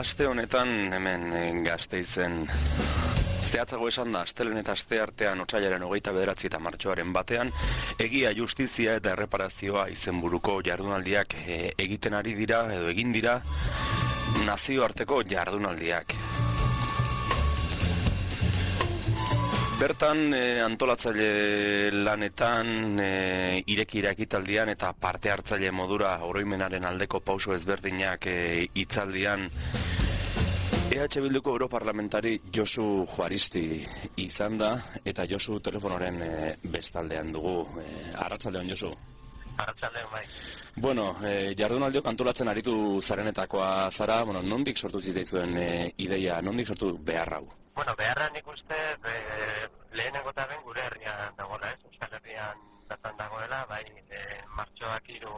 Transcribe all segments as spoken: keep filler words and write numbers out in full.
aste honetan hemen Gasteizen zehatzago esan da, astelehen eta aste artean otsailaren hogeita bederatzi eta martxoaren batean egia, justizia eta erreparazioa izenburuko jardunaldiak e, egiten ari dira edo egin dira nazioarteko jardunaldiak. Bertan e, antolatzaile lanetan, e, irekira ekitaldian eta parte hartzaile modura oroimenaren aldeko pauso ezberdinak e, hitzaldian E H Bilduko europarlamentari Josu Juaristi izan da, eta Josu telefonoren e, bestaldean dugu. E, Arratsaldeon, Josu. Arratsaldeon, bai. Bueno, e, jardunaldiok antolatzen aritu zarenetakoa zara, bueno, nondik sortu zitzaizuen e, ideia, nondik sortu behar hau? Bueno, beharra nik uste e, lehenengo eta ben gure herrian dagoela, ez? Euskal Herrian bertan dagoela, bai, e, martxoak hiru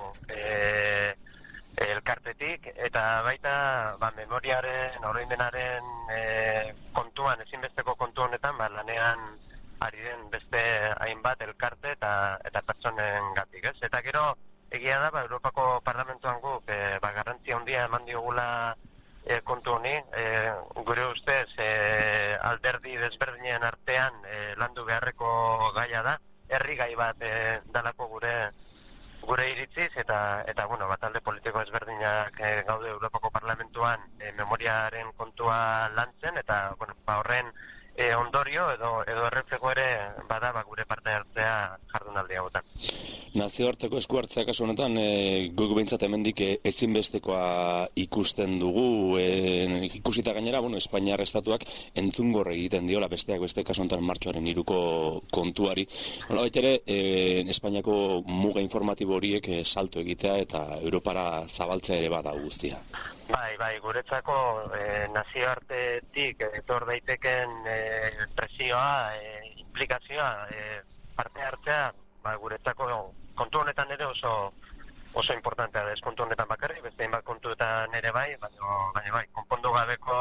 e, elkartetik, eta baita ba, memoriaren, oroimenaren e, kontuan, ezinbesteko kontu honetan, ba, lanean ari den beste hainbat elkarte eta eta pertsonen gatik, ez? Eta gero, egia da, ba, Europako Parlamentuan guk e, ba, garrantzia handia eman diogula e, kontu honi, e, gure ustez e, alderdi desberdinen artean e, landu beharreko gaia da, herri gai bat e, dalako gure gure iritziz, eta, eta bueno, bat alde politiko ezberdinak e, gaude Europako Parlamentuan e, memoriaren kontua lantzen, eta bueno, ba, horren e, ondorio edo edo erreflego ere bada ba, gure parte hartzea jardunaldi hauetan. Nazioarteko esku hartzea kasu honetan, e, guk behintzat hemendik e, ezinbestekoa ikusten dugu, e, ikusita gainera, bueno, Espainiar estatuak entzungor egiten diola besteak beste kasu honetan martxoaren hiruko kontuari. Hola baita ere, e, Espainiako muga informatibo horiek e, salto egitea eta Europara zabaltzea ere bada guztia. Bai, bai, guretzako e, nazioartetik etor daiteken e, presioa, e, implikazioa, e, parte hartzea, ba, guretzako kontu honetan ere oso oso importantea da, ez kontu honetan bakarrik, beste hainbat kontuetan ere bai, baina, baina bai, konpondu gabeko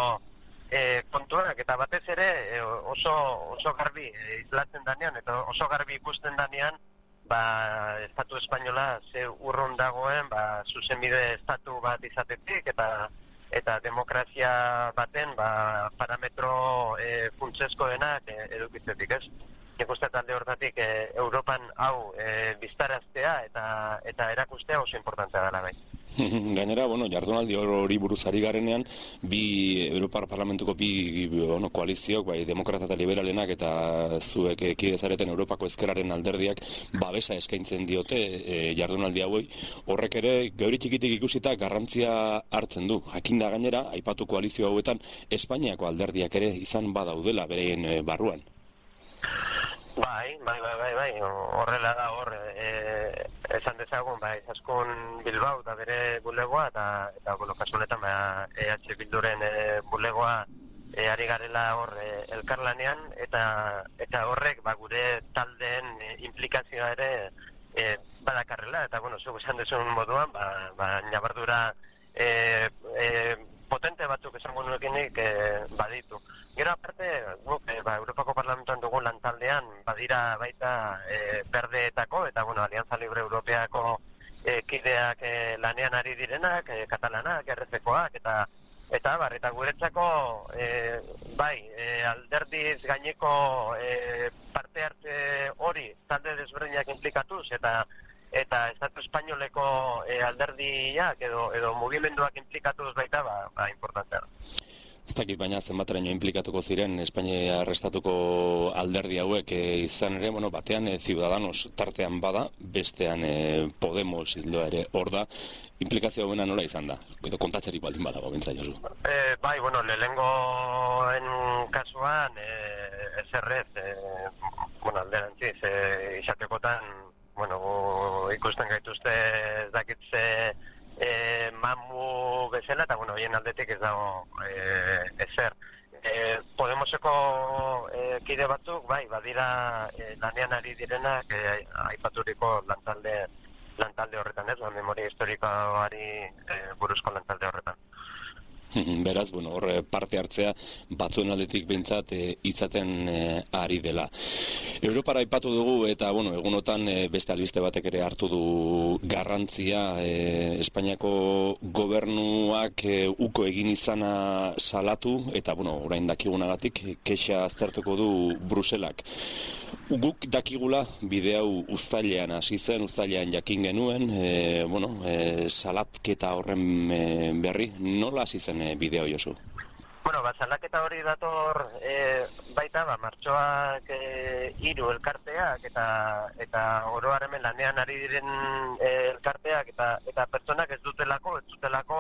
e, kontuak, eta batez ere e, oso, oso garbi e, islatzen danean, eta oso garbi ikusten danean, ba, estatu espainola ze urrun dagoen, ba, zuzenbide estatu bat izatetik, eta eta demokrazia baten ba, parametro e, funtsezkoenak e, edukitzetik, ez? Nik uste talde hortatik e, Europan hau e, biztaraztea eta eta erakustea oso importantea dela bai. Gainera, bueno, jardunaldi hori buruz ari garenean, bi Europar Parlamentuko bi bueno, koaliziok, bai, demokrata eta liberalenak eta zuek kide zareten Europako ezkerraren alderdiak babesa eskaintzen diote e, jardunaldi hauei. Horrek ere, gauri txikitik ikusita garrantzia hartzen du. Jakinda gainera, aipatu koalizio hauetan, Espainiako alderdiak ere izan badaudela bereien e, barruan. Bai, bai, bai, bai, bai, horrela da hor, e, esan dezagun, bai, Izaskun Bilbao da bere bulegoa, eta, eta bueno, kasu honetan, ba, E H Bilduren e, bulegoa e, ari garela hor e, elkarlanean, eta eta horrek, ba, gure taldeen e, implikazioa ere e, badakarrela, eta, bueno, zuk esan dezun moduan, ba, ba, nabardura e, e, potente batzuk esango nuekinik e, baditu. Gero aparte, guk, e, ba, Europako Parlamentuan dugu lantaldean badira baita e, berdeetako eta, bueno, Alianza Libre Europeako e, kideak e, lanean ari direnak, e, katalanak, errezekoak, eta eta bar, eta guretzako e, bai, e, alderdiz gaineko e, parte hartze hori talde desberdinak implikatuz, eta eta Estatu Espainoleko e, alderdiak edo edo mugimenduak implikatuz baita, ba, ba importantea da. Ez dakit baina zenbateraino implikatuko ziren Espainiar estatuko alderdi hauek e, izan ere, bueno, batean e, Ciudadanos tartean bada, bestean e, Podemos hildoa ere hor da, implikazio hauena nola izan da? Edo kontatzerik baldin badago, bintza, Josu? E, bai, bueno, lehenengoen kasuan, e, ez errez, e, bueno, alderantziz, e, izatekotan, bueno, ikusten gaituzte ez dakitze E, mamu bezala, eta bueno, hien aldetik ez dago e, ezer. E, Podemoseko e, kide batzuk, bai, badira e, lanean ari direnak e, aipaturiko lantalde, lantalde horretan, ez, ba, memoria historikoari e, buruzko lantalde horretan. Beraz, bueno, hor parte hartzea batzuen aldetik behintzat e, izaten e, ari dela. Europara aipatu dugu eta, bueno, egunotan e, beste albiste batek ere hartu du garrantzia e, Espainiako gobernuak e, uko egin izana salatu eta, bueno, orain dakigunagatik kexa aztertuko du Bruselak. Guk dakigula bide hau uztailean hasi zen, uztailean jakin genuen, e, bueno, e, salatketa horren e, berri, nola hasi zen e, bide hau, Josu? Bueno, ba, salaketa hori dator e, baita, ba, martxoak e, hiru elkarteak eta eta oro har hemen lanean ari diren e, elkarteak eta eta pertsonak ez dutelako, ez dutelako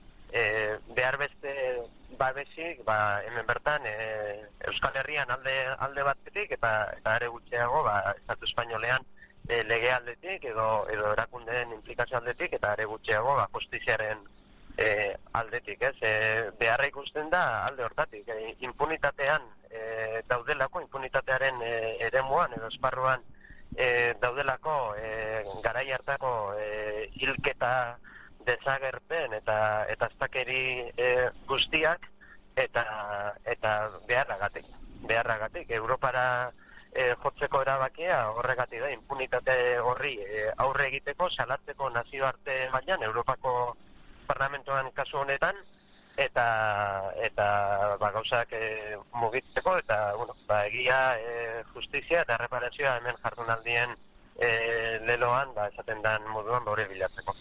e, behar beste babesik, ba, hemen bertan e, Euskal Herrian alde alde batetik eta eta are gutxiago, ba, Estatu Espainolean e, lege aldetik edo edo erakundeen inplikazio aldetik eta are gutxiago, ba, justiziaren E, aldetik, ez, e, beharra ikusten da alde hortatik, e, impunitatean e, daudelako, impunitatearen e, eremuan edo esparruan e, daudelako e, garai hartako e, hilketa desagerpen eta eta aztakeri e, guztiak eta eta beharragatik, beharragatik, Europara e, jotzeko erabakia horregatik da, impunitate horri e, aurre egiteko, salatzeko nazioarte mailan Europako parlamentoan kasu honetan eta eta ba gauzak e, mugitzeko eta bueno, ba egia, e, justizia eta erreparazioa hemen jardunaldien e, leloan ba esaten dan moduan hori bilatzeko.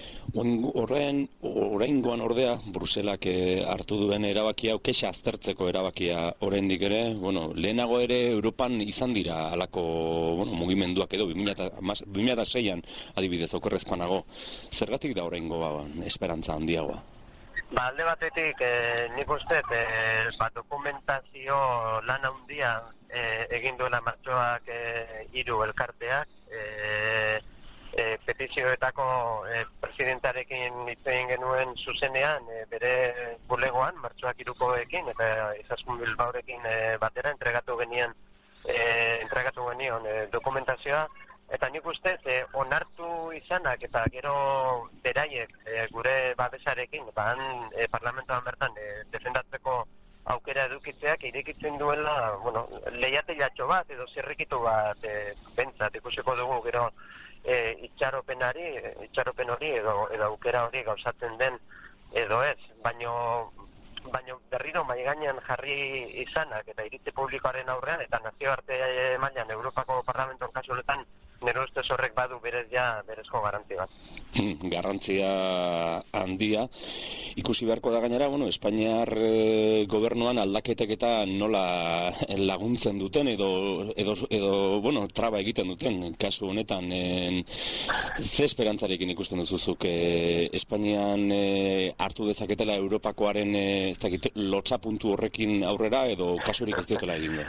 Horren, oraingoan ordea, Bruselak e, hartu duen erabakia, kexa aztertzeko erabakia oraindik ere, bueno, lehenago ere Europan izan dira halako, bueno, mugimenduak edo bi mila seian adibidez okerrezpanago. Zergatik da oraingoan esperantza handiagoa? Ba, alde batetik, e, nik uste, e, ba, dokumentazio lan handia e, egin duela martxoak e, hiru elkarteak, e, e, petizioetako e, presidentarekin hitz egin genuen zuzenean, e, bere bulegoan, martxoak hirukoekin eta Izaskun Bilbaorekin e, batera entregatu genian, e, entregatu genion e, dokumentazioa. Eta nik uste, e, onartu izanak eta gero beraiek e, gure babesarekin, ban e, parlamentoan bertan e, defendatzeko aukera edukitzeak irekitzen duela, bueno, lehiatelatxo bat edo zirrikitu bat e, bentsat ikusiko dugu gero e, itxaropenari, itxaropen hori edo, edo aukera hori gauzatzen den edo ez, baino baino berriro mai gainean jarri izanak eta iritzi publikoaren aurrean eta nazioarte mailan Europako Parlamentoan kasu honetan nire ustez horrek badu berez ja berezko garrantzi bat. Garrantzia handia. Ikusi beharko da gainera, bueno, Espainiar e, gobernuan aldaketek eta nola laguntzen duten edo, edo, edo bueno, traba egiten duten kasu honetan. En, ze esperantzarekin ikusten duzuzuk e, Espainian e, hartu dezaketela Europakoaren e, ez dakit, lotsa puntu horrekin aurrera edo kasurik ez diotela egingo?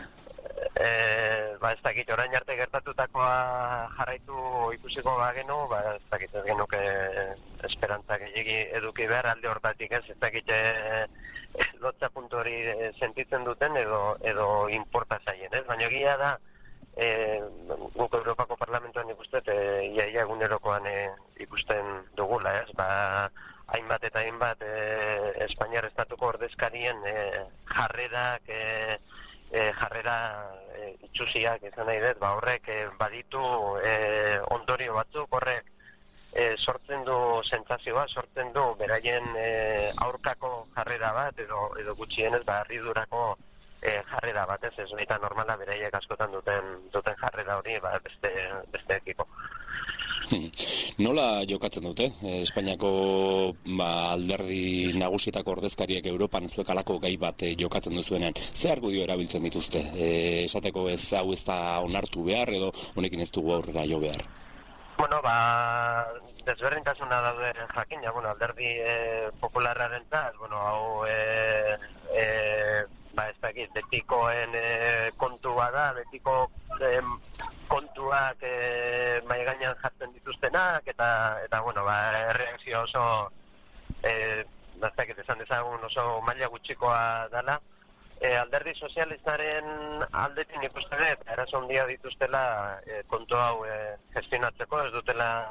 E, ba ez dakit, orain arte gertatutakoa jarraitu ikusiko bagenu, ba ez dakit, ez genuke esperantzak gehiagi eduki behar alde hortatik, ez, ez dakit e, lotza puntu hori sentitzen duten edo edo inporta zaien, ez, baina egia da e, guk Europako Parlamentoan ikustet, e, ia, ia egunerokoan e, ikusten dugula, ez, ba hainbat eta hainbat e, Espainiar estatuko ordezkarien e, jarrerak e, E, jarrera e, itxusiak izan nahi dut, ba horrek e, baditu e, ondorio batzuk, horrek e, sortzen du sentsazioa, sortzen du beraien e, aurkako jarrera bat edo edo gutxienez ba harridurako e, jarrera bat, ez ez baita normala beraiek askotan duten duten jarrera hori ba beste besteekiko. Nola jokatzen dute? Espainiako ba, alderdi nagusietako ordezkariek Europan zuek alako gai bat e, jokatzen duzuenean. Ze argudio erabiltzen dituzte? E, esateko ez hau ez da onartu behar edo honekin ez dugu aurrera jo behar? Bueno, ba, desberdintasuna daude jakina, bueno, alderdi e, popularraren tal, bueno, hau e, e, ba, ez dakit, betikoen e, kontua da, betiko e, kontuak e, mai gainean jartzen dituztenak, eta, eta bueno, ba, erreakzio oso, e, ez dakit, esan dezagun oso maila gutxikoa dela. E, alderdi sozialistaren aldetik ikusten dut, eraso handia dituztela e, kontu hau e, gestionatzeko, ez dutela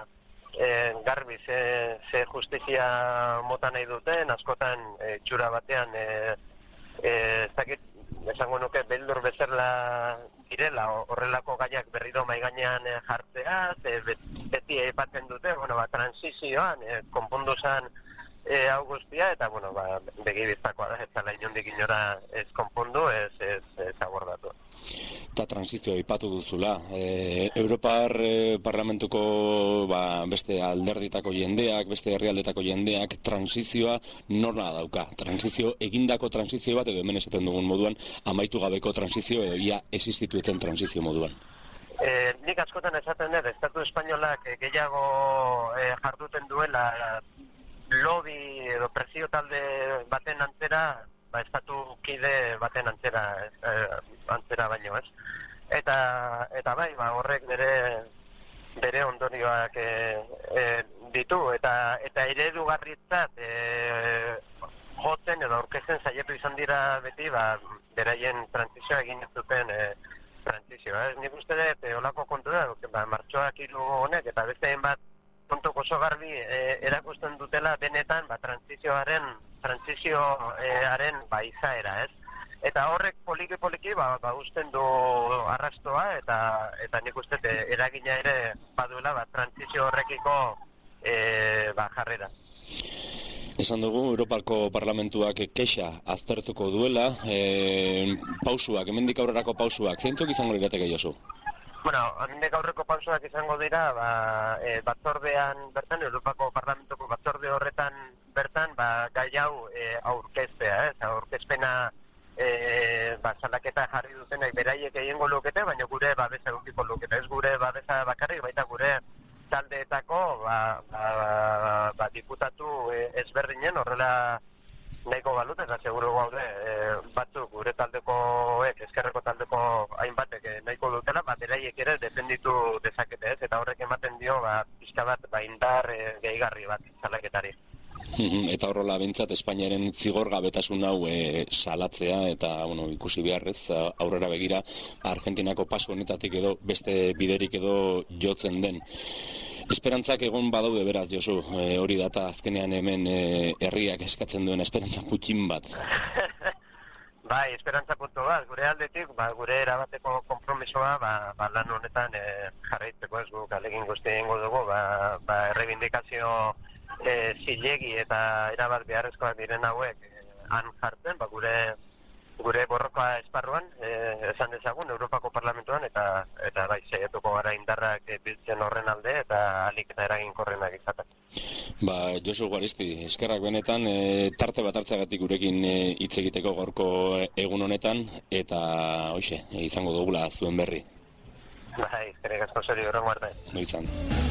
e, garbi ze, ze justizia mota nahi duten, askotan e, txura batean e, e, ez dakit, esango nuke beldur bezala direla horrelako gaiak berriro mai gainean e, jartzea, e, beti aipatzen dute, bueno, ba, transizioan e, konpondu zen e, hau guztia, eta bueno, ba, begibiztakoa da, ez zala inondik inora ez konpondu, ez, ez, ez abordatu. Eta transizioa aipatu duzula. E, Europar e, Parlamentuko ba, beste alderditako jendeak, beste herrialdetako jendeak transizioa norna dauka. Transizio, egindako transizio bat, edo hemen esaten dugun moduan, amaitu gabeko transizio, edo ia existituetzen transizio moduan. E, nik askotan esaten dut, Estatu Espainolak gehiago e, jarduten duela lobby edo presio talde baten antzera, ba, estatu kide baten antzera, eh, antzera baino, ez? Eta, eta bai, ba, horrek bere, bere ondorioak e, e, ditu, eta, eta eredugarritzat e, jotzen edo aurkezten saiatu izan dira beti, ba, beraien transizioa egin ez duten e, transizioa. Ez nik uste dut, e, olako kontu da, ba, martxoak hiru honek, eta beste bat kontu oso garbi e, erakusten dutela benetan ba, transizioaren transizioaren ba, izaera, ez? Eta horrek poliki-poliki ba, ba, usten du arrastoa, eta eta nik uste e, eragina ere baduela ba, transizio horrekiko e, ba, jarrera. Esan dugu, Europako Parlamentuak kexa aztertuko duela, e, pausuak, hemendik aurrerako pausuak, zeintzuk izango lirateke Josu? Bueno, hemendik aurreko pausuak izango dira, ba, e, batzordean bertan, Europako Parlamentuko batzorde horretan bertan, ba, gai hau e, aurkeztea, ez? Aurkezpena e, ba, salaketa jarri dutenak beraiek egingo lukete, baina gure babesa edukiko lukete. Ez gure babesa bakarrik, baita gure taldeetako ba, ba, ba, ba, diputatu e, ezberdinen horrela nahiko balut, eta seguro gaude e, batzuk gure taldekoek, ezkerreko taldeko hainbatek e, nahiko dutela, ba, beraiek ere defenditu dezakete, ez? Eta horrek ematen dio, ba, pixka bat, ba, indar e, gehigarri bat salaketari. Eta horrela bintzat Espainiaren zigorgabetasun hau e, salatzea, eta bueno, ikusi beharrez aurrera begira Argentinako paso honetatik edo beste biderik edo jotzen den. Esperantzak egon badaude beraz, Josu, e, hori data azkenean hemen e, herriak eskatzen duen esperantza putin bat. Bai, esperantza puntu bat, gure aldetik, ba, gure erabateko konpromisoa ba, ba, lan honetan e, jarraitzeko ez guk alegin guzti egingo dugu, ba, ba, errebindikazio e, zilegi eta erabat beharrezkoak diren hauek e, han jartzen, ba, gure gure borroka esparruan, e, esan dezagun, Europako Parlamentuan, eta eta bai, saiatuko gara indarrak e, biltzen horren alde, eta alik eta eraginkorrenak izaten. Ba, Josu Guaristi, eskerrak benetan, e, tarte bat hartzeagatik gurekin hitz e, egiteko gaurko egun honetan, eta hoxe, e, izango dugula zuen berri. Bai, eskerrik asko zuri, horren guarda. No izan.